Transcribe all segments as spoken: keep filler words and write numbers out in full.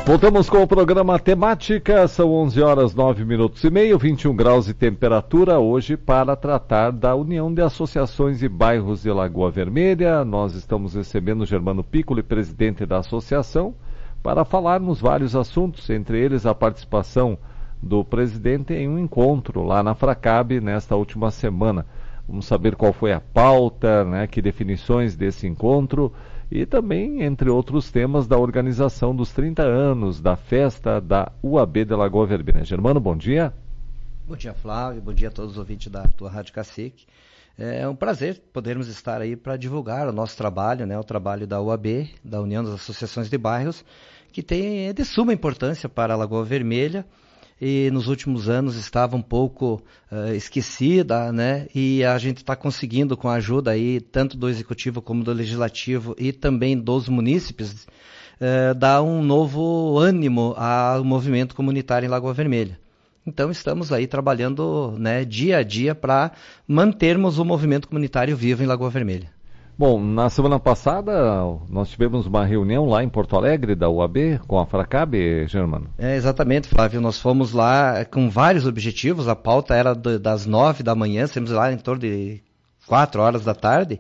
Voltamos com o programa Temática, são onze horas nove minutos e meio, vinte e um graus de temperatura, hoje para tratar da União de Associações e Bairros de Lagoa Vermelha. Nós estamos recebendo o Germano Piccoli, presidente da associação, para falarmos vários assuntos, entre eles a participação do presidente em um encontro lá na Fracab nesta última semana. Vamos saber qual foi a pauta, né, que definições desse encontro e também, entre outros temas, da organização dos trinta anos da festa da U A B de Lagoa Vermelha. Germano, bom dia. Bom dia, Flávio. Bom dia a todos os ouvintes da tua Rádio Cacique. É um prazer podermos estar aí para divulgar o nosso trabalho, né, o trabalho da U A B, da União das Associações de Bairros, que tem é de suma importância para a Lagoa Vermelha e nos últimos anos estava um pouco uh, esquecida, né? E a gente está conseguindo, com a ajuda aí tanto do Executivo como do Legislativo e também dos munícipes, uh, dar um novo ânimo ao movimento comunitário em Lagoa Vermelha. Então estamos aí trabalhando, né, dia a dia para mantermos o movimento comunitário vivo em Lagoa Vermelha. Bom, na semana passada nós tivemos uma reunião lá em Porto Alegre da U A B com a Fracab, Germano. É, exatamente, Flávio. Nós fomos lá com vários objetivos. A pauta era do, das nove da manhã, saímos lá em torno de quatro horas da tarde.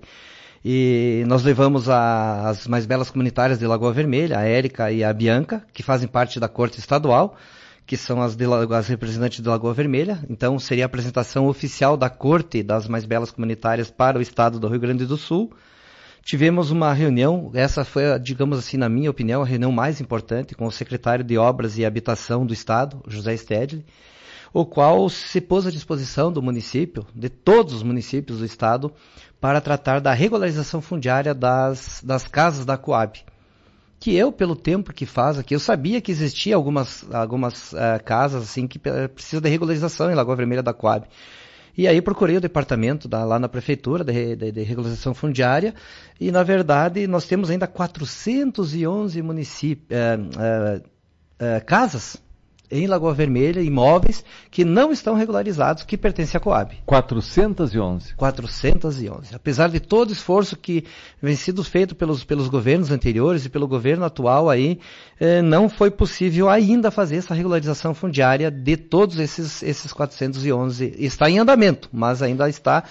E nós levamos a, as mais belas comunitárias de Lagoa Vermelha, a Érica e a Bianca, que fazem parte da Corte Estadual, que são as, de, as representantes de Lagoa Vermelha. Então seria a apresentação oficial da Corte das mais belas comunitárias para o estado do Rio Grande do Sul. Tivemos uma reunião, essa foi, digamos assim, na minha opinião, a reunião mais importante com o secretário de Obras e Habitação do Estado, José Stedley, o qual se pôs à disposição do município, de todos os municípios do Estado, para tratar da regularização fundiária das, das casas da Coab. Que eu, pelo tempo que faz aqui, eu sabia que existia algumas, algumas uh, casas assim que precisam de regularização em Lagoa Vermelha da Coab. E aí procurei o departamento da, lá na prefeitura de, de, de regularização fundiária e, na verdade, nós temos ainda quatrocentos e onze municípios, uh, uh, uh, casas em Lagoa Vermelha, imóveis que não estão regularizados, que pertencem à Coab. quatrocentos e onze. quatrocentos e onze. Apesar de todo o esforço que vem sido feito pelos, pelos governos anteriores e pelo governo atual aí, eh, não foi possível ainda fazer essa regularização fundiária de todos esses, esses quatrocentos e onze. Está em andamento, mas ainda está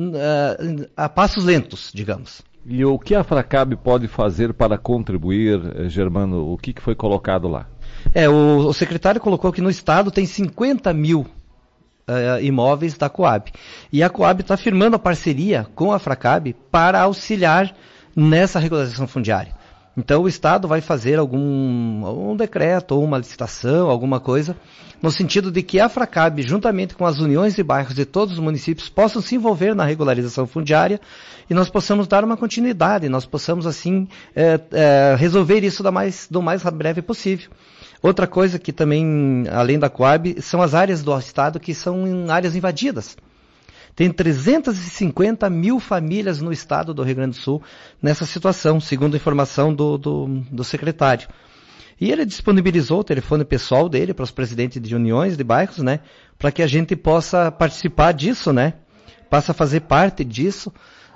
uh, a passos lentos, digamos. E o que a Fracab pode fazer para contribuir, Germano? O que, que foi colocado lá? É, o, o secretário colocou que no estado tem cinquenta mil uh, imóveis da Coab. E a Coab está firmando a parceria com a Fracab para auxiliar nessa regularização fundiária. Então o estado vai fazer algum um decreto ou uma licitação, alguma coisa, no sentido de que a Fracab, juntamente com as uniões de bairros de todos os municípios, possam se envolver na regularização fundiária e nós possamos dar uma continuidade, nós possamos assim é, é, resolver isso do mais, do mais breve possível. Outra coisa que também, além da Coab, são as áreas do estado que são em áreas invadidas. Tem trezentas e cinquenta mil famílias no estado do Rio Grande do Sul nessa situação, segundo a informação do, do, do secretário. E ele disponibilizou o telefone pessoal dele para os presidentes de uniões de bairros, né, para que a gente possa participar disso, né, passa a fazer parte disso.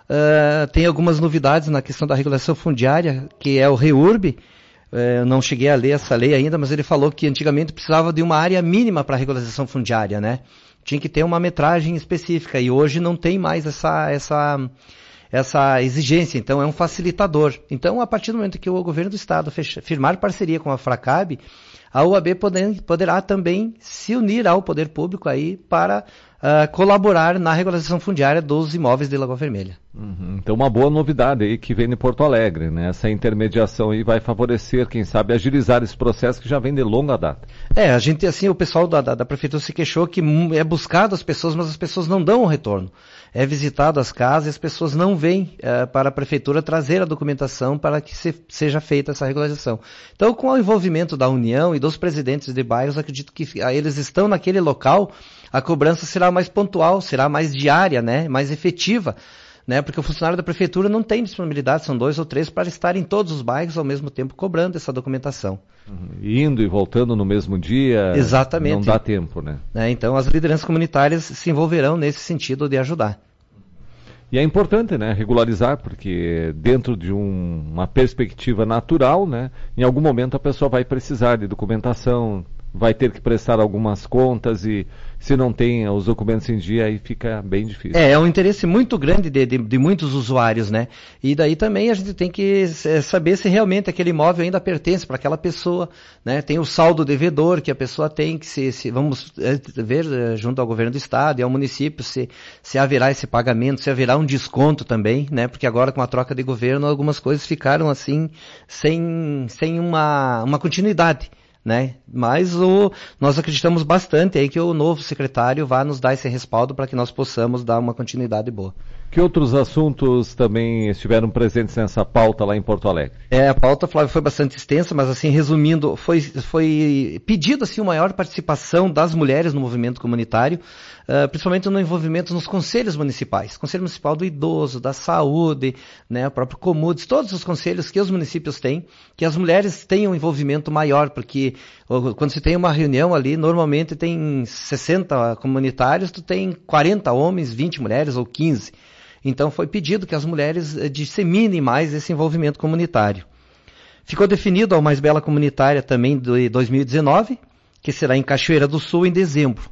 Uh, tem algumas novidades na questão da regulação fundiária, que é o REURB. Eu não cheguei a ler essa lei ainda, mas ele falou que antigamente precisava de uma área mínima para a regularização fundiária, né? Tinha que ter uma metragem específica e hoje não tem mais essa, essa, essa exigência, então é um facilitador. Então, a partir do momento que o governo do estado fecha, firmar parceria com a Fracab, a U A B poder, poderá também se unir ao poder público aí para uh, colaborar na regularização fundiária dos imóveis de Lagoa Vermelha. Uhum. Então, uma boa novidade aí que vem de Porto Alegre, né? Essa intermediação aí vai favorecer, quem sabe, agilizar esse processo que já vem de longa data. É, a gente, assim, o pessoal da, da, da prefeitura se queixou que é buscado as pessoas, mas as pessoas não dão o retorno. É visitado as casas e as pessoas não vêm uh, para a prefeitura trazer a documentação para que se, seja feita essa regularização. Então, com o envolvimento da União e dos presidentes de bairros, acredito que uh, eles estão naquele local, a cobrança será mais pontual, será mais diária, né, mais efetiva. Né, porque o funcionário da prefeitura não tem disponibilidade, são dois ou três, para estar em todos os bairros ao mesmo tempo cobrando essa documentação. Uhum. Indo e voltando no mesmo dia, exatamente, não dá tempo, né? É, então as lideranças comunitárias se envolverão nesse sentido de ajudar. E é importante, né, regularizar, porque dentro de um, uma perspectiva natural, né, em algum momento a pessoa vai precisar de documentação, vai ter que prestar algumas contas e se não tem os documentos em dia, aí fica bem difícil. É, é um interesse muito grande de, de, de muitos usuários, né? E daí também a gente tem que saber se realmente aquele imóvel ainda pertence para aquela pessoa, né? Tem o saldo devedor que a pessoa tem, que se, se vamos ver junto ao governo do estado e ao município se, se haverá esse pagamento, se haverá um desconto também, né? Porque agora com a troca de governo algumas coisas ficaram assim, sem, sem uma, uma continuidade. Né? Mas o, nós acreditamos bastante aí que o novo secretário vai nos dar esse respaldo para que nós possamos dar uma continuidade boa. Que outros assuntos também estiveram presentes nessa pauta lá em Porto Alegre? É, a pauta, Flávio, foi bastante extensa, mas assim, resumindo, foi, foi pedido assim, uma maior participação das mulheres no movimento comunitário, uh, principalmente no envolvimento nos conselhos municipais. Conselho Municipal do Idoso, da Saúde, né, o próprio Comudes, todos os conselhos que os municípios têm, que as mulheres tenham um envolvimento maior, porque quando se tem uma reunião ali, normalmente tem sessenta comunitários, tu tem quarenta homens, vinte mulheres ou quinze. Então foi pedido que as mulheres disseminem mais esse envolvimento comunitário. Ficou definido a Mais Bela Comunitária também de dois mil e dezenove, que será em Cachoeira do Sul em dezembro.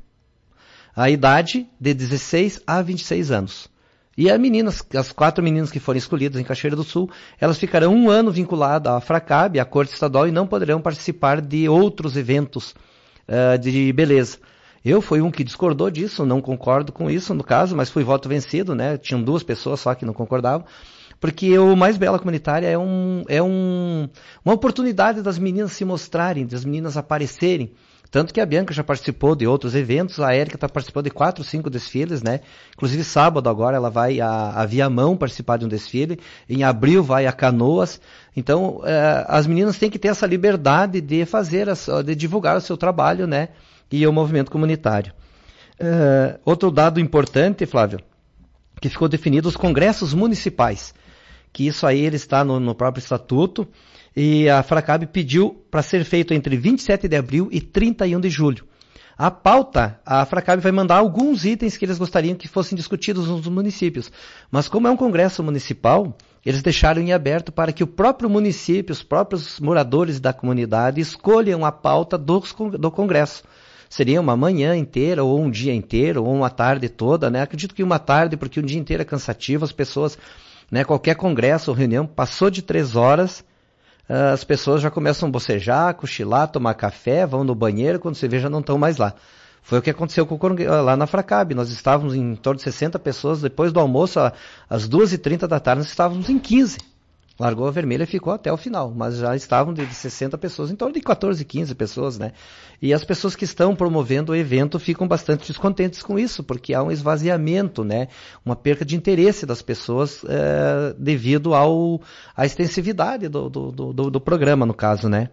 A idade de dezesseis a vinte e seis anos. E as meninas, as quatro meninas que forem escolhidas em Cachoeira do Sul, elas ficarão um ano vinculadas à FRACAB, à Corte Estadual, e não poderão participar de outros eventos uh, de beleza. Eu fui um que discordou disso, não concordo com isso no caso, mas fui voto vencido, né? Tinham duas pessoas só que não concordavam, porque o Mais Bela Comunitária é, um, é um, uma oportunidade das meninas se mostrarem, das meninas aparecerem. Tanto que a Bianca já participou de outros eventos, a Érica está participando de quatro, cinco desfiles, né? Inclusive sábado agora ela vai a, a Viamão participar de um desfile, em abril vai a Canoas. Então eh, as meninas têm que ter essa liberdade de fazer, de divulgar o seu trabalho, né? E o movimento comunitário. Uh, outro dado importante, Flávio, que ficou definido os congressos municipais, que isso aí ele está no, no próprio estatuto, e a FRACAB pediu para ser feito entre vinte e sete de abril e trinta e um de julho. A pauta, a FRACAB vai mandar alguns itens que eles gostariam que fossem discutidos nos municípios, mas como é um congresso municipal, eles deixaram em aberto para que o próprio município, os próprios moradores da comunidade escolham a pauta do, do congresso. Seria uma manhã inteira, ou um dia inteiro, ou uma tarde toda, né? Acredito que uma tarde, porque um dia inteiro é cansativo, as pessoas, né? Qualquer congresso ou reunião, passou de três horas, as pessoas já começam a bocejar, cochilar, tomar café, vão no banheiro, quando você vê já não estão mais lá. Foi o que aconteceu com o, lá na FRACAB, nós estávamos em torno de sessenta pessoas, depois do almoço, às duas e trinta da tarde, nós estávamos em quinze. Largou a vermelha e ficou até o final, mas já estavam de sessenta pessoas, em torno de quatorze, quinze pessoas, né? E as pessoas que estão promovendo o evento ficam bastante descontentes com isso, porque há um esvaziamento, né? Uma perca de interesse das pessoas é, devido ao, à extensividade do, do, do, do programa, no caso, né?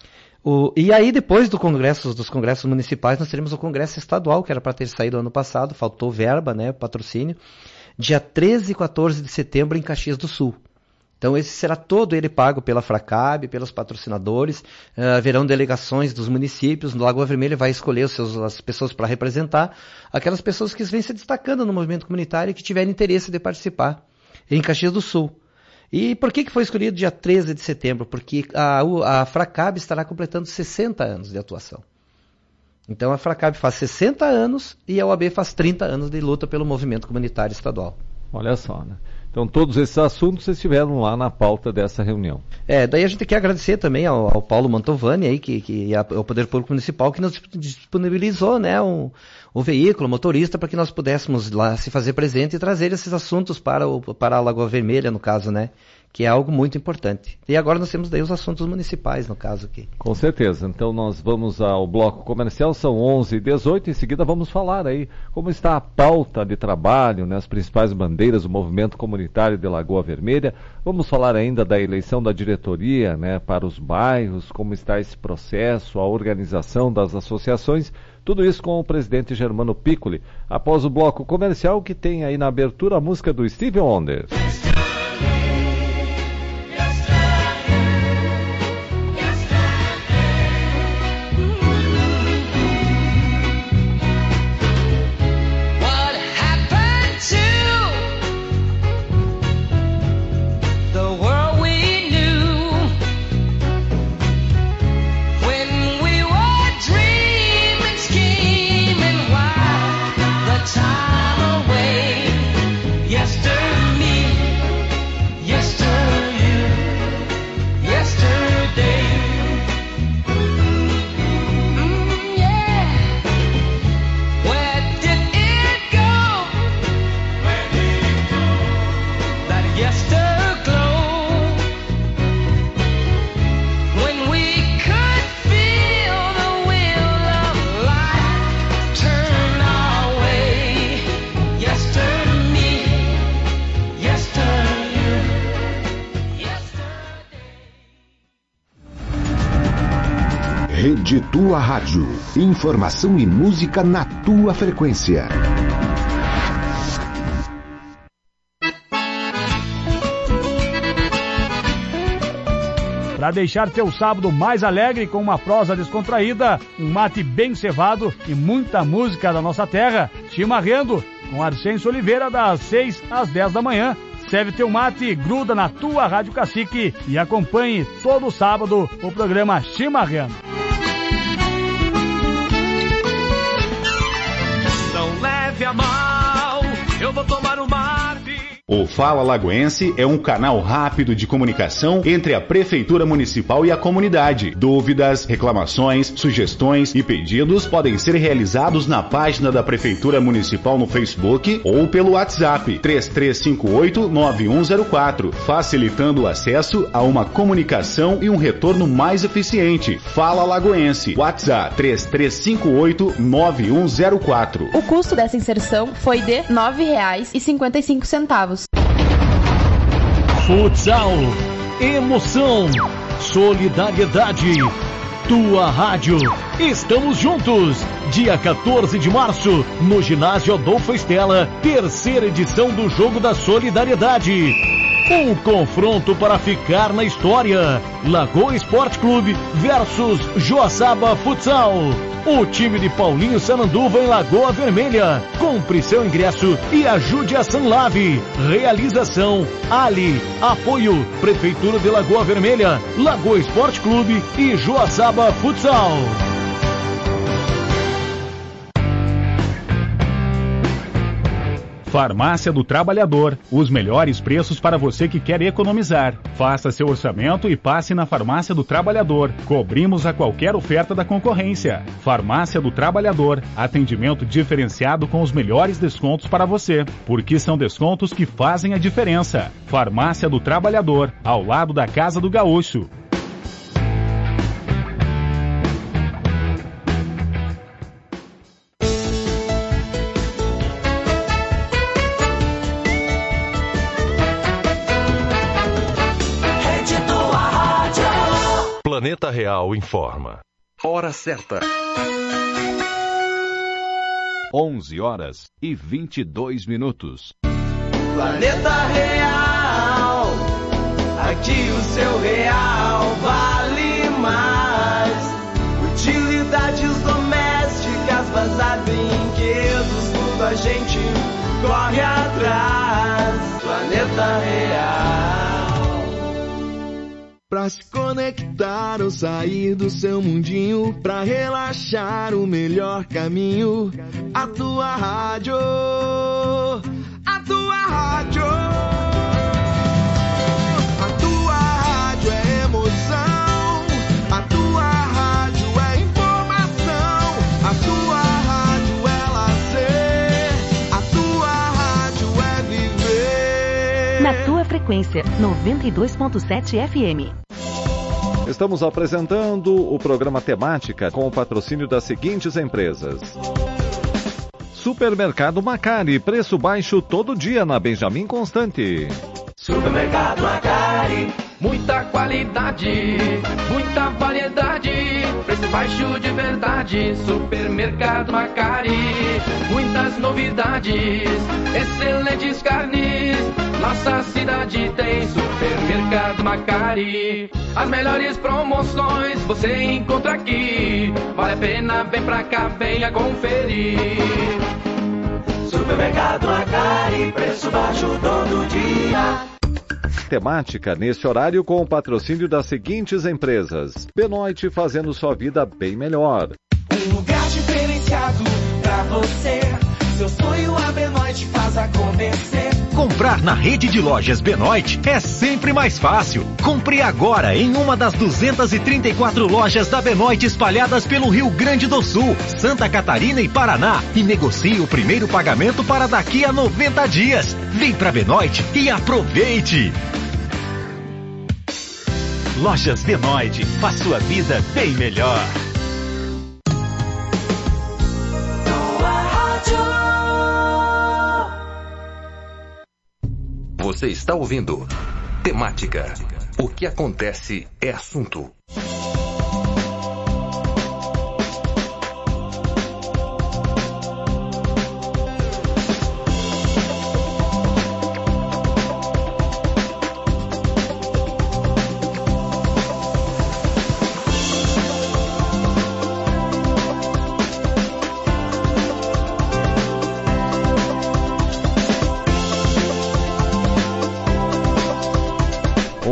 O, e aí, depois do congresso, dos congressos municipais, nós teremos o congresso estadual, que era para ter saído ano passado, faltou verba, né? Patrocínio, dia treze e quatorze de setembro em Caxias do Sul. Então esse será todo ele pago pela FRACAB, pelos patrocinadores, uh, haverão delegações dos municípios, no Lagoa Vermelha vai escolher os seus, as pessoas para representar, aquelas pessoas que vêm se destacando no movimento comunitário e que tiverem interesse de participar em Caxias do Sul. E por que, que foi escolhido dia treze de setembro? Porque a, a FRACAB estará completando sessenta anos de atuação. Então a FRACAB faz sessenta anos e a O A B faz trinta anos de luta pelo movimento comunitário estadual. Olha só, né? Então todos esses assuntos estiveram lá na pauta dessa reunião. É, daí a gente quer agradecer também ao, ao Paulo Mantovani, aí, que, que é o Poder Público Municipal, que nos disponibilizou, né, o, o veículo, o motorista, para que nós pudéssemos lá se fazer presente e trazer esses assuntos para, o, para a Lagoa Vermelha, no caso, né? Que é algo muito importante. E agora nós temos daí os assuntos municipais, no caso aqui. Com certeza. Então nós vamos ao bloco comercial, são onze e dezoito, em seguida vamos falar aí como está a pauta de trabalho, né, as principais bandeiras do movimento comunitário de Lagoa Vermelha. Vamos falar ainda da eleição da diretoria, né, para os bairros, como está esse processo, a organização das associações, tudo isso com o presidente Germano Piccoli. Após o bloco comercial, que tem aí na abertura a música do Stevie Wonder. Rede Tua Rádio. Informação e música na tua frequência. Para deixar teu sábado mais alegre com uma prosa descontraída, um mate bem cevado e muita música da nossa terra, Chimarrando, com Arsenio Oliveira das seis às dez da manhã. Serve teu mate, gruda na tua Rádio Cacique e acompanhe todo sábado o programa Chimarrando. Não leve a mal, eu vou tomar um mate. O Fala Lagoense é um canal rápido de comunicação entre a Prefeitura Municipal e a comunidade. Dúvidas, reclamações, sugestões e pedidos podem ser realizados na página da Prefeitura Municipal no Facebook ou pelo WhatsApp três três cinco oito nove um zero quatro, facilitando o acesso a uma comunicação e um retorno mais eficiente. Fala Lagoense, WhatsApp três três cinco oito nove um zero quatro. O custo dessa inserção foi de nove reais e cinquenta e cinco centavos. Futsal, emoção, solidariedade, tua rádio, estamos juntos, dia quatorze de março, no ginásio Adolfo Estela, terceira edição do Jogo da Solidariedade. Um confronto para ficar na história, Lagoa Esporte Clube versus Joaçaba Futsal. O time de Paulinho Sananduva em Lagoa Vermelha. Compre seu ingresso e ajude a Sanlave. Realização Ali. Apoio Prefeitura de Lagoa Vermelha, Lagoa Esporte Clube e Joaçaba Futsal. Farmácia do Trabalhador. Os melhores preços para você que quer economizar. Faça seu orçamento e passe na Farmácia do Trabalhador. Cobrimos a qualquer oferta da concorrência. Farmácia do Trabalhador. Atendimento diferenciado com os melhores descontos para você. Porque são descontos que fazem a diferença. Farmácia do Trabalhador. Ao lado da Casa do Gaúcho. Planeta Real informa. Hora certa. onze horas e vinte e dois minutos. Planeta Real, aqui o seu real vale mais. Utilidades domésticas, bazar, brinquedos, tudo a gente corre atrás. Planeta Real. Pra se conectar ou sair do seu mundinho, pra relaxar o melhor caminho, a tua rádio, a tua rádio, a tua rádio é emoção, a tua rádio é informação, a tua rádio é lazer, a tua rádio é viver. Na tua frequência, noventa e dois ponto sete F M. Estamos apresentando o programa Temática com o patrocínio das seguintes empresas. Supermercado Macari, preço baixo todo dia na Benjamin Constante. Supermercado Macari, muita qualidade, muita variedade, preço baixo de verdade. Supermercado Macari, muitas novidades, excelentes carnes. Nossa cidade tem Supermercado Macari. As melhores promoções você encontra aqui. Vale a pena, vem pra cá, venha conferir. Supermercado Macari, preço baixo todo dia. Temática nesse horário com o patrocínio das seguintes empresas. Benoit, fazendo sua vida bem melhor. Um lugar diferenciado pra você. Seu sonho a Benoit faz acontecer. Comprar na rede de lojas Benoit é sempre mais fácil. Compre agora em uma das duzentas e trinta e quatro lojas da Benoit espalhadas pelo Rio Grande do Sul, Santa Catarina e Paraná e negocie o primeiro pagamento para daqui a noventa dias. Vem pra Benoit e aproveite! Lojas Benoit, faz sua vida bem melhor. Você está ouvindo Temática. O que acontece é assunto.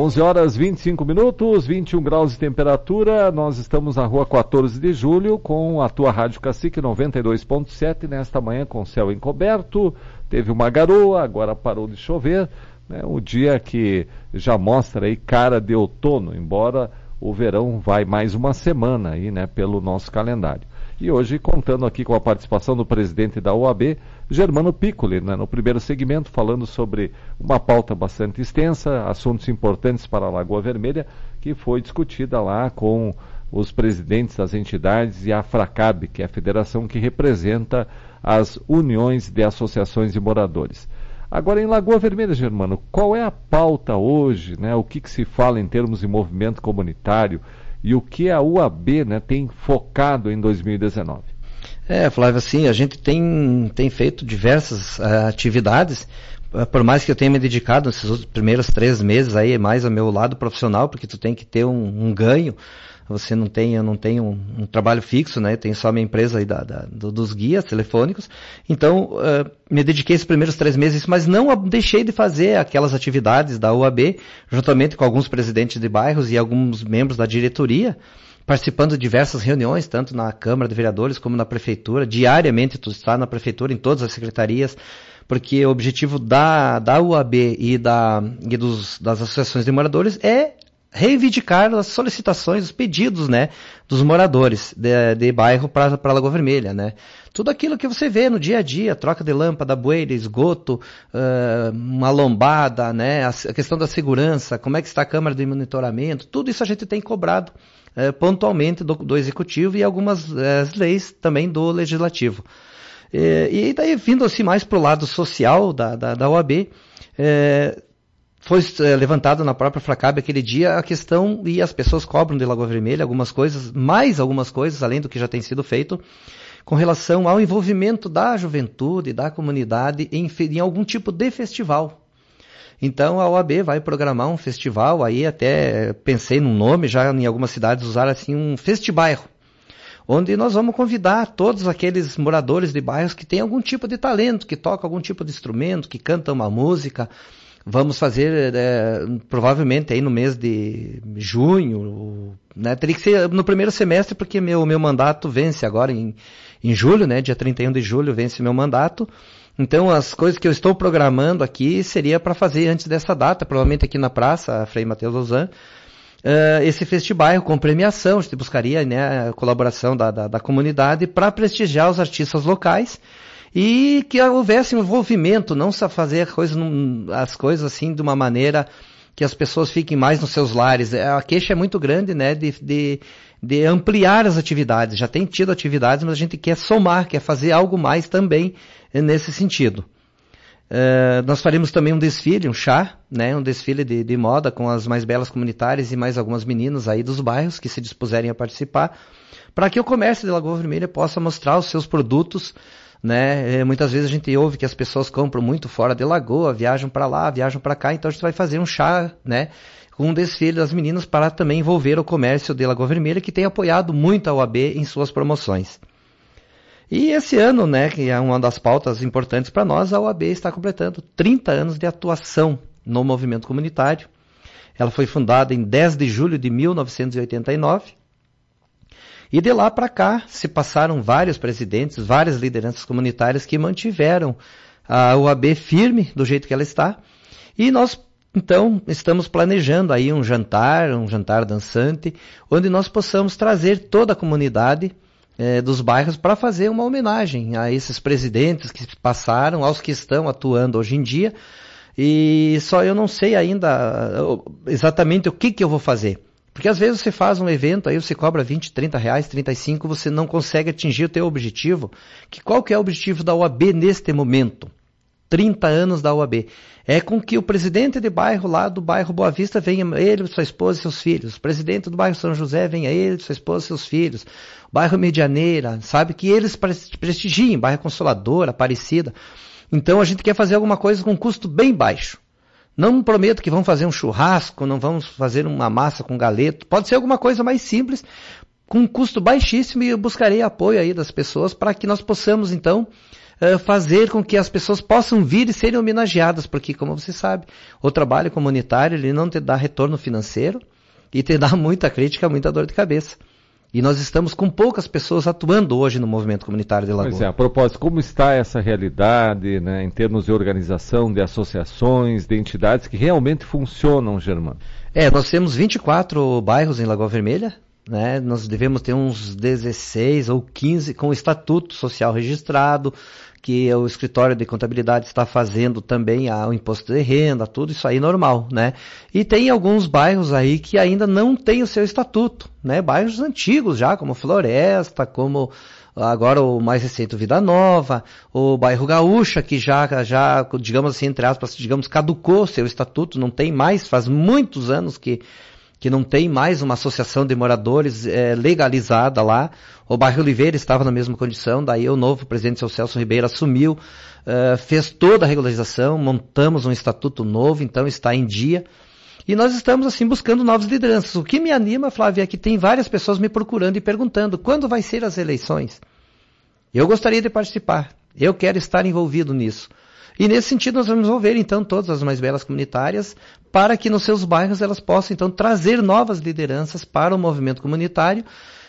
onze horas e vinte e cinco minutos, vinte e um graus de temperatura. Nós estamos na rua quatorze de julho com a tua Rádio Cacique noventa e dois ponto sete nesta manhã com céu encoberto. Teve uma garoa, agora parou de chover. Né? O dia que já mostra aí cara de outono, embora o verão vai mais uma semana aí, né, pelo nosso calendário. E hoje contando aqui com a participação do presidente da O A B, Germano Piccoli, né, no primeiro segmento, falando sobre uma pauta bastante extensa, assuntos importantes para a Lagoa Vermelha, que foi discutida lá com os presidentes das entidades e a FRACAB, que é a federação que representa as uniões de associações de moradores. Agora, em Lagoa Vermelha, Germano, qual é a pauta hoje, né, o que, que se fala em termos de movimento comunitário e o que a U A B, né, tem focado em dois mil e dezenove? É, Flávio, assim, a gente tem, tem feito diversas uh, atividades, uh, por mais que eu tenha me dedicado nesses primeiros três meses aí, mais ao meu lado profissional, porque tu tem que ter um, um ganho, você não tem, eu não tenho um, um trabalho fixo, né, eu tenho só a minha empresa aí da, da, do, dos guias telefônicos, então uh, me dediquei esses primeiros três meses, mas não deixei de fazer aquelas atividades da U A B, juntamente com alguns presidentes de bairros e alguns membros da diretoria, participando de diversas reuniões, tanto na Câmara de Vereadores como na Prefeitura. Diariamente tu está na Prefeitura, em todas as secretarias, porque o objetivo da, da U A B e, da, e dos, das associações de moradores é reivindicar as solicitações, os pedidos, né, dos moradores de, de bairro para a Lagoa Vermelha, né. Tudo aquilo que você vê no dia a dia, troca de lâmpada, bueira, esgoto, uh, uma lombada, né, a, a questão da segurança, como é que está a Câmara de Monitoramento, tudo isso a gente tem cobrado uh, pontualmente do, do Executivo e algumas uh, leis também do Legislativo. E, e daí, vindo assim mais para o lado social da, da, da O A B, uh, foi é, levantado na própria FRACAB aquele dia a questão, e as pessoas cobram de Lagoa Vermelha algumas coisas, mais algumas coisas, além do que já tem sido feito, com relação ao envolvimento da juventude, da comunidade em, em algum tipo de festival. Então a O A B vai programar um festival, aí até pensei num nome, já em algumas cidades usaram assim um festibairro, onde nós vamos convidar todos aqueles moradores de bairros que têm algum tipo de talento, que tocam algum tipo de instrumento, que cantam uma música. Vamos fazer, é, provavelmente, aí no mês de junho, né? Teria que ser no primeiro semestre, porque meu, meu mandato vence agora em, em julho, né? Dia trinta e um de julho vence meu mandato. Então, as coisas que eu estou programando aqui seria para fazer antes dessa data, provavelmente aqui na praça, a Frei Mateus Lausanne, uh, esse festibairro com premiação. A gente buscaria, né, a colaboração da, da, da comunidade para prestigiar os artistas locais. E que houvesse um envolvimento, não só fazer coisa, as coisas assim de uma maneira que as pessoas fiquem mais nos seus lares. A queixa é muito grande, né, de, de, de ampliar as atividades. Já tem tido atividades, mas a gente quer somar, quer fazer algo mais também nesse sentido. Uh, nós faremos também um desfile, um chá, né, um desfile de, de moda com as mais belas comunitárias e mais algumas meninas aí dos bairros que se dispuserem a participar, para que o comércio de Lagoa Vermelha possa mostrar os seus produtos, né? Muitas vezes a gente ouve que as pessoas compram muito fora de Lagoa, viajam para lá, viajam para cá, então a gente vai fazer um chá, né, com um desfile das meninas para também envolver o comércio de Lagoa Vermelha, que tem apoiado muito a O A B em suas promoções. E esse ano, né, que é uma das pautas importantes para nós, a O A B está completando trinta anos de atuação no movimento comunitário. Ela foi fundada em dez de julho de mil novecentos e oitenta e nove. E de lá para cá se passaram vários presidentes, várias lideranças comunitárias que mantiveram a O A B firme do jeito que ela está. E nós, então, estamos planejando aí um jantar, um jantar dançante, onde nós possamos trazer toda a comunidade eh, dos bairros para fazer uma homenagem a esses presidentes que passaram, aos que estão atuando hoje em dia. E só eu não sei ainda exatamente o que, que eu vou fazer. Porque às vezes você faz um evento, aí você cobra vinte, trinta reais, trinta e cinco, você não consegue atingir o teu objetivo. Que qual que é o objetivo da O A B neste momento? trinta anos da O A B. É com que o presidente de bairro lá do bairro Boa Vista venha ele, sua esposa e seus filhos. O presidente do bairro São José venha ele, sua esposa e seus filhos. Bairro Medianeira, sabe? Que eles prestigiem, bairro Consolador, Aparecida. Então a gente quer fazer alguma coisa com custo bem baixo. Não prometo que vamos fazer um churrasco, não vamos fazer uma massa com galeto. Pode ser alguma coisa mais simples, com um custo baixíssimo, e eu buscarei apoio aí das pessoas para que nós possamos, então, uh, fazer com que as pessoas possam vir e serem homenageadas, porque, como você sabe, o trabalho comunitário ele não te dá retorno financeiro e te dá muita crítica, muita dor de cabeça. E nós estamos com poucas pessoas atuando hoje no movimento comunitário de Lagoa. Pois é, a propósito, como está essa realidade, né, em termos de organização, de associações, de entidades que realmente funcionam, Germano? É, nós temos vinte e quatro bairros em Lagoa Vermelha, né? Nós devemos ter uns dezesseis ou quinze com o estatuto social registrado, que o escritório de contabilidade está fazendo também a, o imposto de renda, tudo isso aí normal, né? E tem alguns bairros aí que ainda não têm o seu estatuto, né? Bairros antigos já, como Floresta, como agora o mais recente Vida Nova, o bairro Gaúcha, que já, já, digamos assim, entre aspas, digamos, caducou seu estatuto, não tem mais, faz muitos anos que que não tem mais uma associação de moradores é, legalizada lá. O bairro Oliveira estava na mesma condição, daí o novo presidente, seu Celso Ribeiro, assumiu, uh, fez toda a regularização, montamos um estatuto novo, então está em dia. E nós estamos, assim, buscando novas lideranças. O que me anima, Flávia, é que tem várias pessoas me procurando e perguntando quando vai ser as eleições. Eu gostaria de participar, eu quero estar envolvido nisso. E nesse sentido nós vamos envolver, então, todas as mais belas comunitárias para que nos seus bairros elas possam, então, trazer novas lideranças para o movimento comunitário,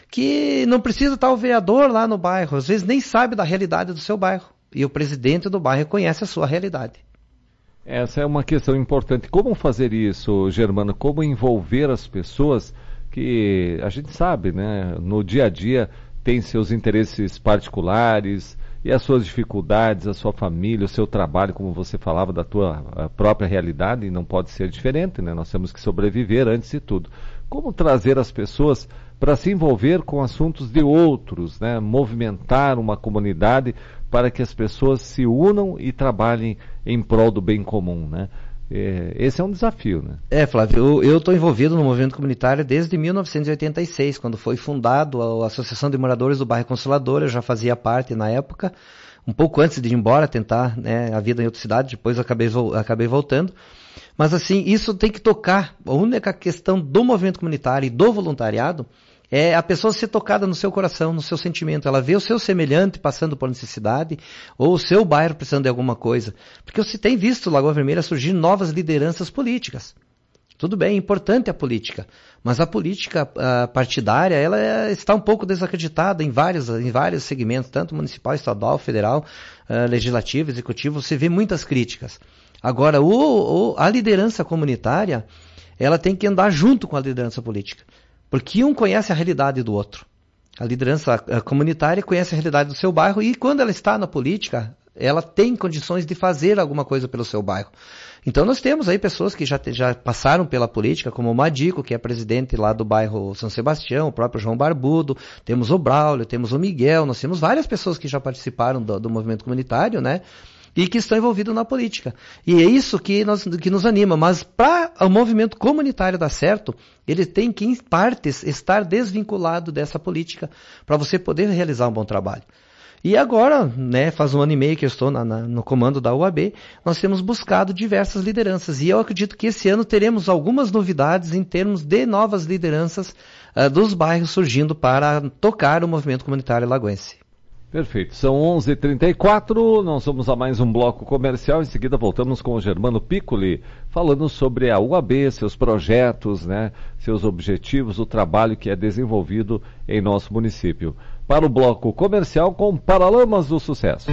que não precisa estar o vereador lá no bairro, às vezes nem sabe da realidade do seu bairro. E o presidente do bairro conhece a sua realidade. Essa é uma questão importante. Como fazer isso, Germano? Como envolver as pessoas que, a gente sabe, né, no dia a dia tem seus interesses particulares e as suas dificuldades, a sua família, o seu trabalho, como você falava, da tua própria realidade, e não pode ser diferente, né? Nós temos que sobreviver antes de tudo. Como trazer as pessoas para se envolver com assuntos de outros, né? Movimentar uma comunidade para que as pessoas se unam e trabalhem em prol do bem comum, né? É, esse é um desafio, né? É, Flávio, eu estou envolvido no movimento comunitário desde mil novecentos e oitenta e seis, quando foi fundado a Associação de Moradores do Bairro Consolador. Eu já fazia parte na época, um pouco antes de ir embora, tentar, né, a vida em outra cidade, depois eu acabei, acabei voltando. Mas assim, isso tem que tocar. A única questão do movimento comunitário e do voluntariado é a pessoa ser tocada no seu coração, no seu sentimento. Ela vê o seu semelhante passando por necessidade, ou o seu bairro precisando de alguma coisa. Porque você tem visto Lagoa Vermelha surgir novas lideranças políticas. Tudo bem, é importante a política, mas a política uh, partidária, ela é, está um pouco desacreditada em vários, em vários segmentos, tanto municipal, estadual, federal, uh, legislativo, executivo. Você vê muitas críticas. Agora, o, o, a liderança comunitária, ela tem que andar junto com a liderança política. Porque um conhece a realidade do outro. A liderança comunitária conhece a realidade do seu bairro e quando ela está na política, ela tem condições de fazer alguma coisa pelo seu bairro. Então nós temos aí pessoas que já, já passaram pela política, como o Madico, que é presidente lá do bairro São Sebastião, o próprio João Barbudo, temos o Braulio, temos o Miguel, nós temos várias pessoas que já participaram do, do movimento comunitário, né? E que estão envolvidos na política. E é isso que, nós, que nos anima. Mas para o movimento comunitário dar certo, ele tem que, em partes, estar desvinculado dessa política para você poder realizar um bom trabalho. E agora, né, faz um ano e meio que eu estou na, na, no comando da U A B, nós temos buscado diversas lideranças. E eu acredito que esse ano teremos algumas novidades em termos de novas lideranças uh, dos bairros surgindo para tocar o movimento comunitário lagoense. Perfeito, são onze e trinta e quatro, nós vamos a mais um bloco comercial, em seguida voltamos com o Germano Piccoli, falando sobre a U A B, seus projetos, né, seus objetivos, o trabalho que é desenvolvido em nosso município. Para o bloco comercial com Paralamas do Sucesso.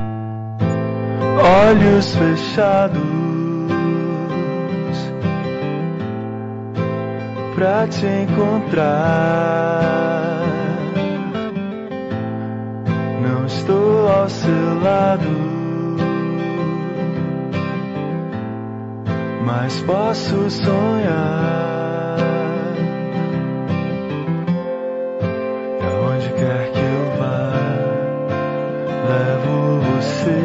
Olhos fechados pra te encontrar. Não estou ao seu lado, mas posso sonhar. E aonde quer que eu vá, levo você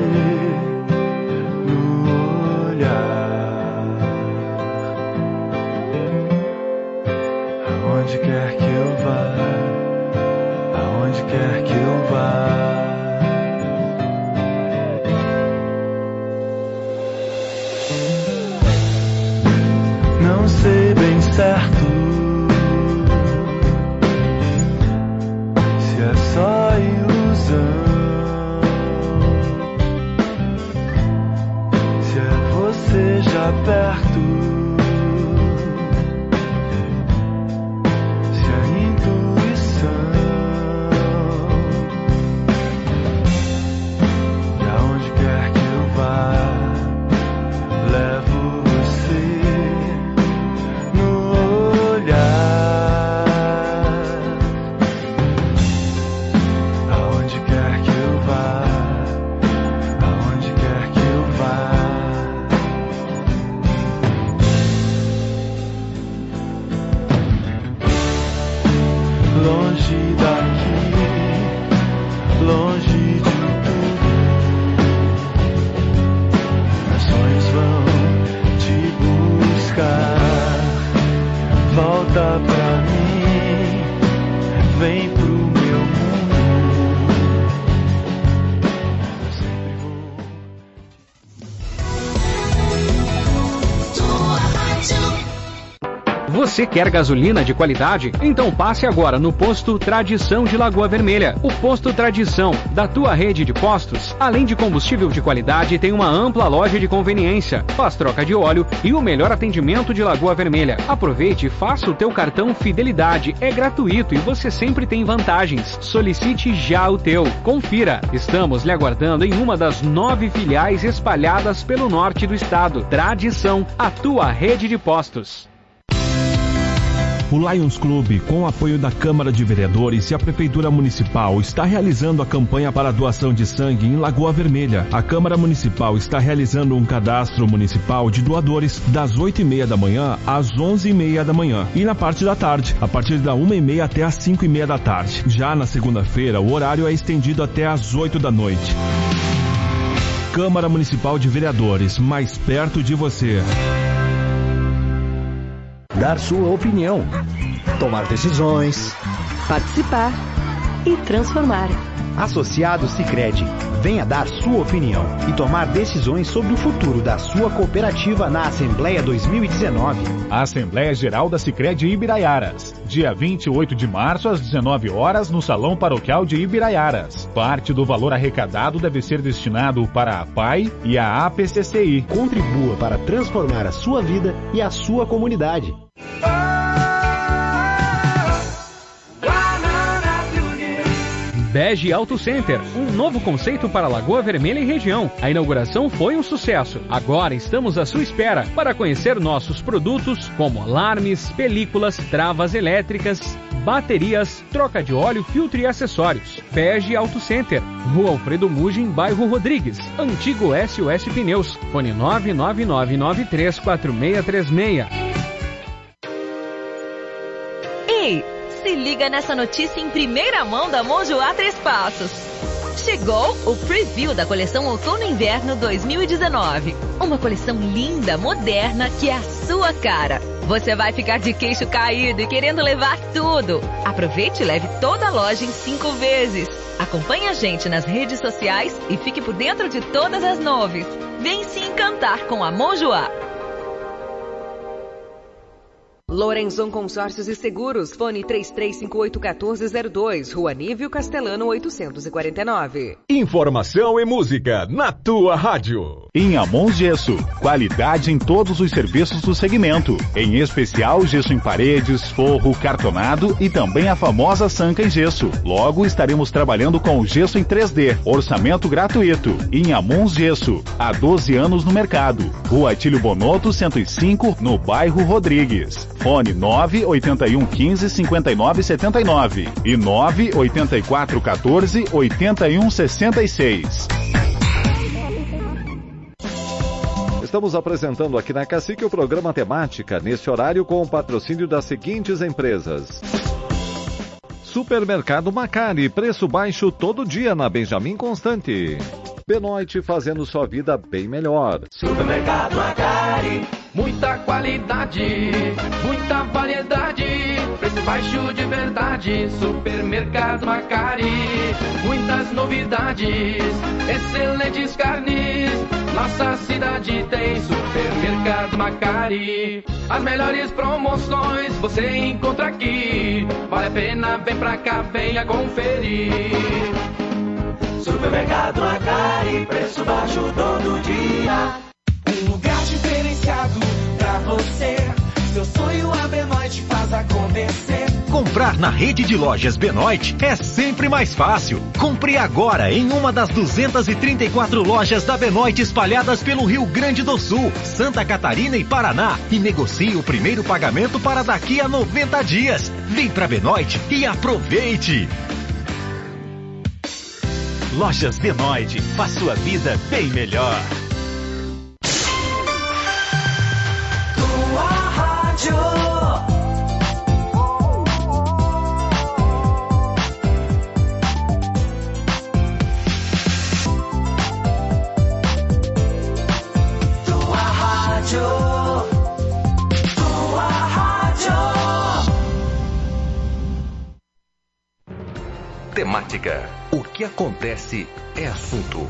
no olhar. Aonde quer que eu vá, aonde quer que eu vá. Não sei bem certo se é só ilusão tá perto. Se a intuição, pra onde quer que eu vá, levo você no olhar. Aonde quer que eu vá, aonde quer que eu vá. Longe daqui, longe de tudo, meus sonhos vão te buscar. Volta pra mim, vem pro meu mundo. Eu sempre vou. Você quer gasolina de qualidade? Então passe agora no Posto Tradição de Lagoa Vermelha. O Posto Tradição, da tua rede de postos, além de combustível de qualidade, tem uma ampla loja de conveniência, faz troca de óleo e o melhor atendimento de Lagoa Vermelha. Aproveite e faça o teu cartão Fidelidade. É gratuito e você sempre tem vantagens. Solicite já o teu. Confira. Estamos lhe aguardando em uma das nove filiais espalhadas pelo norte do estado. Tradição, a tua rede de postos. O Lions Clube, com o apoio da Câmara de Vereadores e a Prefeitura Municipal, está realizando a campanha para a doação de sangue em Lagoa Vermelha. A Câmara Municipal está realizando um cadastro municipal de doadores das oito e meia da manhã às onze e meia da manhã e na parte da tarde, a partir da uma e meia até às cinco e meia da tarde. Já na segunda-feira, o horário é estendido até às oito da noite. Câmara Municipal de Vereadores, mais perto de você. Dar sua opinião, tomar decisões, participar e transformar. Associado Sicredi, venha dar sua opinião e tomar decisões sobre o futuro da sua cooperativa na Assembleia dois mil e dezenove. A Assembleia Geral da Sicredi Ibiraiaras, dia vinte e oito de março às dezenove horas no Salão Paroquial de Ibiraiaras. Parte do valor arrecadado deve ser destinado para a P A I e a A P C C I. Contribua para transformar a sua vida e a sua comunidade. Bege Auto Center, um novo conceito para Lagoa Vermelha e região. A inauguração foi um sucesso. Agora estamos à sua espera para conhecer nossos produtos como alarmes, películas, travas elétricas, baterias, troca de óleo, filtro e acessórios. Bege Auto Center, Rua Alfredo Mugem, bairro Rodrigues, antigo S O S Pneus, fone nove nove nove nove três quatro seis três seis. Ei! Se liga nessa notícia em primeira mão da Monjoá Três Passos. Chegou o preview da coleção Outono e Inverno dois mil e dezenove. Uma coleção linda, moderna, que é a sua cara. Você vai ficar de queixo caído e querendo levar tudo. Aproveite e leve toda a loja em cinco vezes. Acompanhe a gente nas redes sociais e fique por dentro de todas as noves. Vem se encantar com a Monjoá. Lorenzon Consórcios e Seguros, fone três três cinco oito um quatro zero dois, Rua Nívio Castelano oitocentos e quarenta e nove. Informação e música na tua rádio. Em Amons Gesso, qualidade em todos os serviços do segmento, em especial gesso em paredes, forro, cartonado e também a famosa sanca em gesso. Logo estaremos trabalhando com o gesso em três D, orçamento gratuito. Em Amons Gesso, há doze anos no mercado. Rua Atílio Bonotto cento e cinco, no bairro Rodrigues. Fone nove oito um quinze cinquenta e nove setenta e nove e nove oito quatro quatorze oitenta e um sessenta e seis. Estamos apresentando aqui na Cacique o programa Temática, nesse horário com o patrocínio das seguintes empresas. Supermercado Macari, preço baixo todo dia na Benjamin Constante. Benoit, fazendo sua vida bem melhor. Supermercado Macari, muita qualidade, muita variedade, preço baixo de verdade. Supermercado Macari, muitas novidades, excelentes carnes. Nossa cidade tem Supermercado Macari. As melhores promoções você encontra aqui. Vale a pena, vem pra cá, venha conferir. Supermercado Macari, preço baixo todo dia. Um lugar diferenciado comprar na rede de lojas Benoit é sempre mais fácil. Compre agora em uma das duzentas e trinta e quatro lojas da Benoit espalhadas pelo Rio Grande do Sul, Santa Catarina e Paraná e negocie o primeiro pagamento para daqui a noventa dias. Vem pra Benoit e aproveite! Lojas Benoit, faz sua vida bem melhor. Tua rádio. Tua rádio. Tua rádio. Temática. O que acontece é assunto.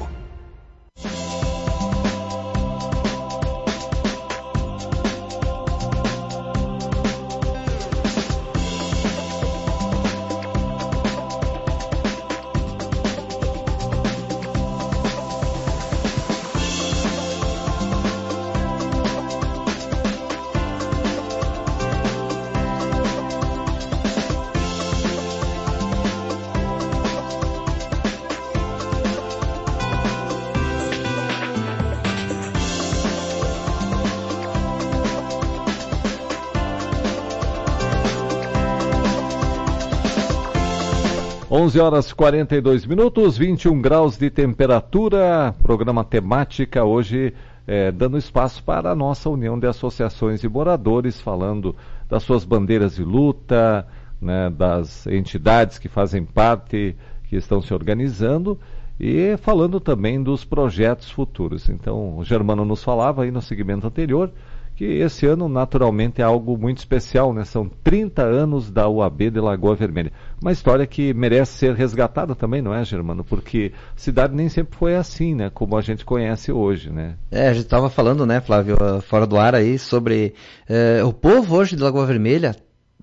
onze horas e quarenta e dois minutos, vinte e um graus de temperatura, programa temática hoje é, dando espaço para a nossa União de Associações de Moradores, falando das suas bandeiras de luta, né, das entidades que fazem parte, que estão se organizando e falando também dos projetos futuros. Então, o Germano nos falava aí no segmento anterior que esse ano naturalmente é algo muito especial, né? São trinta anos da U A B de Lagoa Vermelha. Uma história que merece ser resgatada também, não é, Germano? Porque a cidade nem sempre foi assim, né? Como a gente conhece hoje, né? É, a gente estava falando, né, Flávio, fora do ar aí, sobre eh, o povo hoje de Lagoa Vermelha,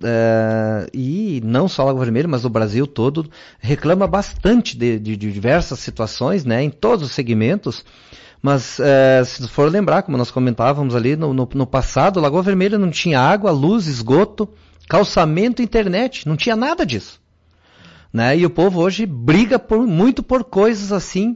eh, e não só Lagoa Vermelha, mas o Brasil todo, reclama bastante de, de, de diversas situações, né, em todos os segmentos. Mas, é, se for lembrar, como nós comentávamos ali, no, no, no passado, Lagoa Vermelha não tinha água, luz, esgoto, calçamento, internet, não tinha nada disso. Né? E o povo hoje briga por, muito por coisas assim,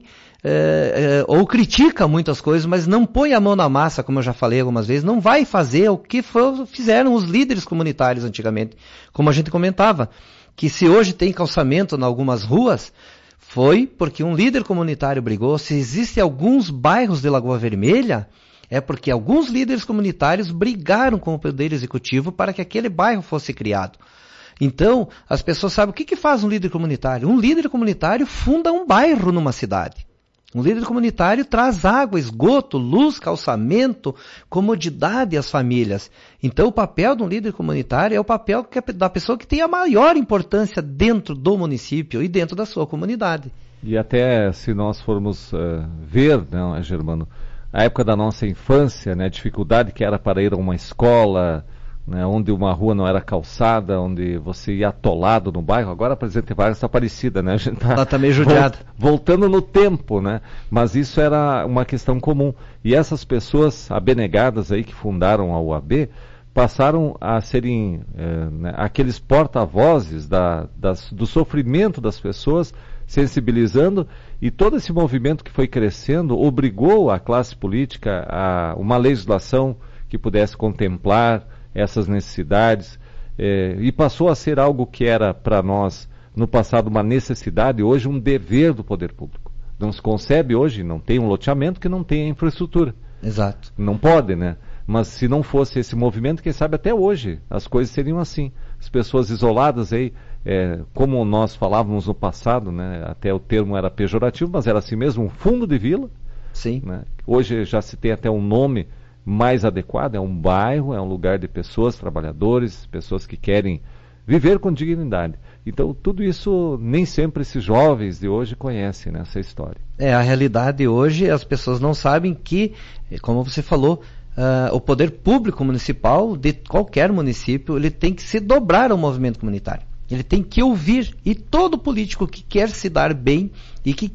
é, é, ou critica muitas coisas, mas não põe a mão na massa, como eu já falei algumas vezes, não vai fazer o que for, fizeram os líderes comunitários antigamente. Como a gente comentava, que se hoje tem calçamento em algumas ruas, foi porque um líder comunitário brigou. Se existem alguns bairros de Lagoa Vermelha, é porque alguns líderes comunitários brigaram com o Poder Executivo para que aquele bairro fosse criado. Então, as pessoas sabem o que, que faz um líder comunitário. Um líder comunitário funda um bairro numa cidade. Um líder comunitário traz água, esgoto, luz, calçamento, comodidade às famílias. Então, o papel de um líder comunitário é o papel que, da pessoa que tem a maior importância dentro do município e dentro da sua comunidade. E até se nós formos uh, ver, né, Germano, a época da nossa infância, né, a dificuldade que era para ir a uma escola, né, onde uma rua não era calçada, onde você ia atolado no bairro. Agora a Presidente Vargas está parecida, né? A gente está Ela tá meio judiada. Voltando no tempo, né? Mas isso era uma questão comum. E essas pessoas abnegadas aí que fundaram a U A B passaram a serem eh, né, aqueles porta-vozes da, das, do sofrimento das pessoas, sensibilizando, e todo esse movimento que foi crescendo obrigou a classe política a uma legislação que pudesse contemplar essas necessidades, eh, e passou a ser algo que era para nós no passado uma necessidade, hoje um dever do poder público. Não se concebe hoje, não tem um loteamento que não tenha infraestrutura. Exato. Não pode, né? Mas se não fosse esse movimento, quem sabe até hoje as coisas seriam assim. As pessoas isoladas aí, é, como nós falávamos no passado, né? Até o termo era pejorativo, mas era assim mesmo, um fundo de vila. Sim. Né? Hoje já se tem até um nome mais adequado, é um bairro, é um lugar de pessoas, trabalhadores, pessoas que querem viver com dignidade. Então, tudo isso, nem sempre esses jovens de hoje conhecem, né, essa história. É, a realidade hoje, as pessoas não sabem que, como você falou, uh, o poder público municipal de qualquer município, ele tem que se dobrar ao movimento comunitário. Ele tem que ouvir, e todo político que quer se dar bem e que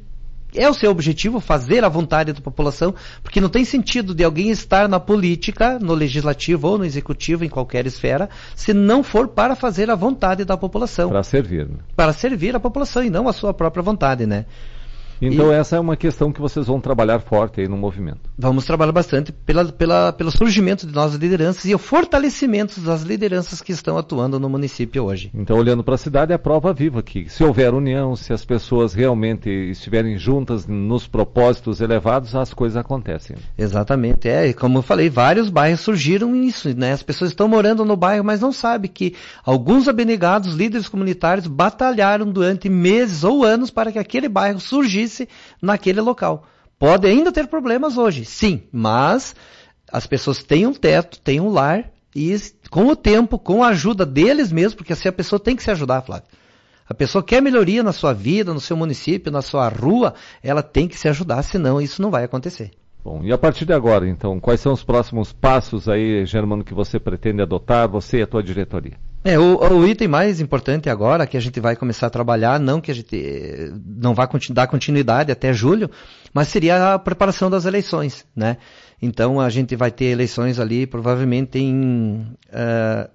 é o seu objetivo fazer a vontade da população, porque não tem sentido de alguém estar na política, no legislativo ou no executivo, em qualquer esfera, se não for para fazer a vontade da população. Para servir. Né? Para servir a população e não a sua própria vontade, né? Então e essa é uma questão que vocês vão trabalhar forte aí no movimento. Vamos trabalhar bastante pela, pela, pelo surgimento de novas lideranças e o fortalecimento das lideranças que estão atuando no município hoje. Então, olhando para a cidade, é a prova viva que se houver união, se as pessoas realmente estiverem juntas nos propósitos elevados, as coisas acontecem. Exatamente. É, como eu falei, vários bairros surgiram nisso, né? As pessoas estão morando no bairro, mas não sabem que alguns abnegados, líderes comunitários, batalharam durante meses ou anos para que aquele bairro surgisse naquele local. Pode ainda ter problemas hoje, sim, mas as pessoas têm um teto, têm um lar e com o tempo, com a ajuda deles mesmos, porque assim a pessoa tem que se ajudar, Flávio. A pessoa quer melhoria na sua vida, no seu município, na sua rua, ela tem que se ajudar, senão isso não vai acontecer. Bom, e a partir de agora, então, quais são os próximos passos aí, Germano, que você pretende adotar, você e a tua diretoria? É, o, o item mais importante agora, que a gente vai começar a trabalhar, não que a gente não vá continu, dar continuidade até julho, mas seria a preparação das eleições, né? Então a gente vai ter eleições ali, provavelmente em... Uh,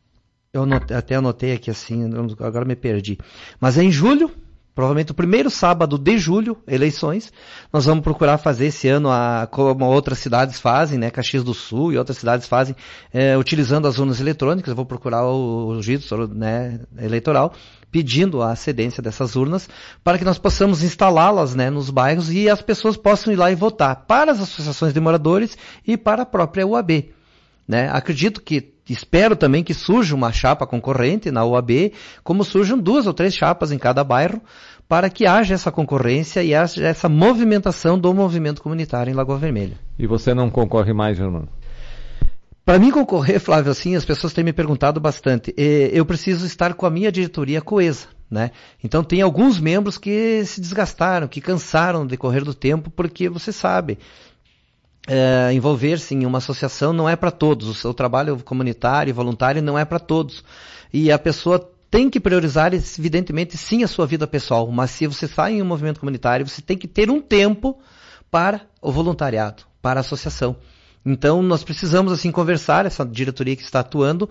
eu not, até anotei aqui assim, agora me perdi. Mas é em julho, provavelmente o primeiro sábado de julho, eleições. Nós vamos procurar fazer esse ano, a, como outras cidades fazem, né? Caxias do Sul e outras cidades fazem, é, utilizando as urnas eletrônicas. Eu vou procurar o, o registro, né, eleitoral, pedindo a cedência dessas urnas, para que nós possamos instalá-las, né, nos bairros e as pessoas possam ir lá e votar para as associações de moradores e para a própria U A B. Né? Acredito que, espero também que surja uma chapa concorrente na U A B, como surjam duas ou três chapas em cada bairro, para que haja essa concorrência e haja essa movimentação do movimento comunitário em Lagoa Vermelha. E você não concorre mais, Germano? Para mim concorrer, Flávio, assim, as pessoas têm me perguntado bastante. Eu preciso estar com a minha diretoria coesa, né? Então tem alguns membros que se desgastaram, que cansaram no decorrer do tempo, porque você sabe... É, envolver-se em uma associação não é para todos, o seu trabalho comunitário e voluntário não é para todos, e a pessoa tem que priorizar, evidentemente, sim, a sua vida pessoal, mas se você sai em um movimento comunitário, você tem que ter um tempo para o voluntariado, para a associação. Então, nós precisamos, assim, conversar, essa diretoria que está atuando,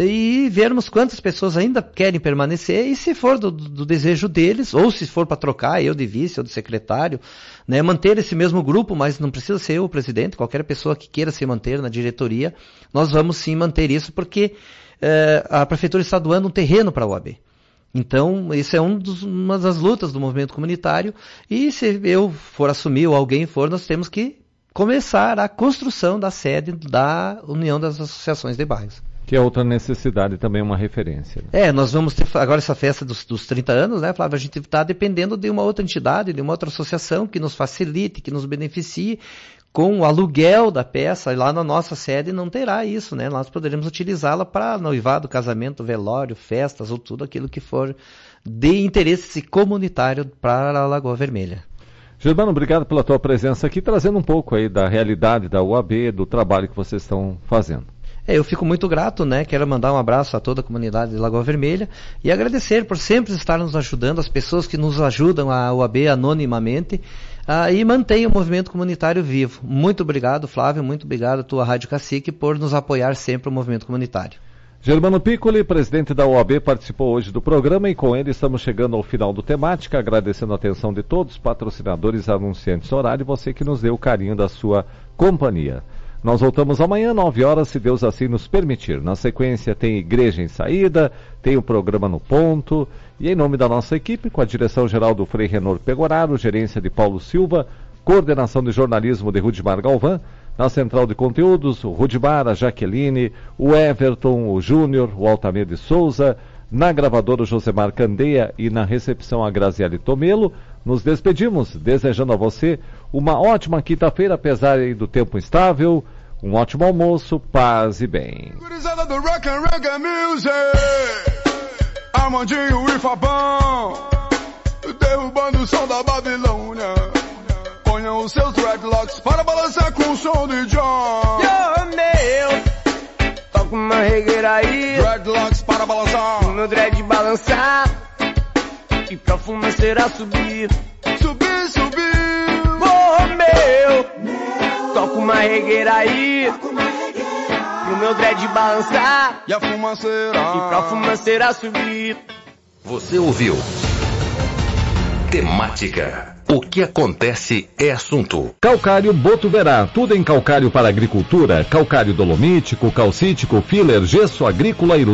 e vermos quantas pessoas ainda querem permanecer, e se for do, do desejo deles, ou se for para trocar, eu de vice ou de secretário, né, manter esse mesmo grupo, mas não precisa ser eu o presidente, qualquer pessoa que queira se manter na diretoria, nós vamos sim manter isso, porque eh, a prefeitura está doando um terreno para a U A B. Então, isso é um dos, uma das lutas do movimento comunitário, e se eu for assumir ou alguém for, nós temos que começar a construção da sede da União das Associações de Bairros. Que é outra necessidade, também uma referência. Né? É, nós vamos ter agora essa festa dos, dos trinta anos, né, Flávio? A gente está dependendo de uma outra entidade, de uma outra associação que nos facilite, que nos beneficie com o aluguel da peça. Lá na nossa sede não terá isso, né? Nós poderemos utilizá-la para noivado, casamento, velório, festas ou tudo aquilo que for de interesse comunitário para a Lagoa Vermelha. Germano, obrigado pela tua presença aqui, trazendo um pouco aí da realidade da U A B, do trabalho que vocês estão fazendo. É, eu fico muito grato, né? Quero mandar um abraço a toda a comunidade de Lagoa Vermelha e agradecer por sempre estar nos ajudando, as pessoas que nos ajudam, a U A B anonimamente, ah, e mantém o movimento comunitário vivo. Muito obrigado, Flávio, muito obrigado a tua Rádio Cacique por nos apoiar sempre o movimento comunitário. Germano Piccoli, presidente da U A B, participou hoje do programa e com ele estamos chegando ao final do Temática, agradecendo a atenção de todos, patrocinadores, anunciantes, horário e você que nos deu o carinho da sua companhia. Nós voltamos amanhã, nove horas, se Deus assim nos permitir. Na sequência tem Igreja em Saída, tem o programa No Ponto, e em nome da nossa equipe, com a direção-geral do Frei Renor Pegoraro, gerência de Paulo Silva, coordenação de jornalismo de Rudimar Galvão, na central de conteúdos, o Rudimar, a Jaqueline, o Everton, o Júnior, o Altamir de Souza, na gravadora o Josemar Candeia e na recepção a Graziele Tomelo. Nos despedimos, desejando a você uma ótima quinta-feira, apesar do tempo instável, um ótimo almoço, paz e bem. Armandinho e Fabão, derrubando o som da Babilônia. Ponham os seus dreadlocks para balançar com o som de John. Yo, meu, toca uma regueira aí. Dreadlocks para balançar. No dread balançar. E pra fumaceira subir. Subir, subir. meu. Toca uma regueira aí, pro meu dread balançar e a fumaceira, e pra fumaceira subir. Você ouviu? Temática. O que acontece é assunto. Calcário Botuverá, tudo em calcário para agricultura, calcário dolomítico, calcítico, filler, gesso agrícola e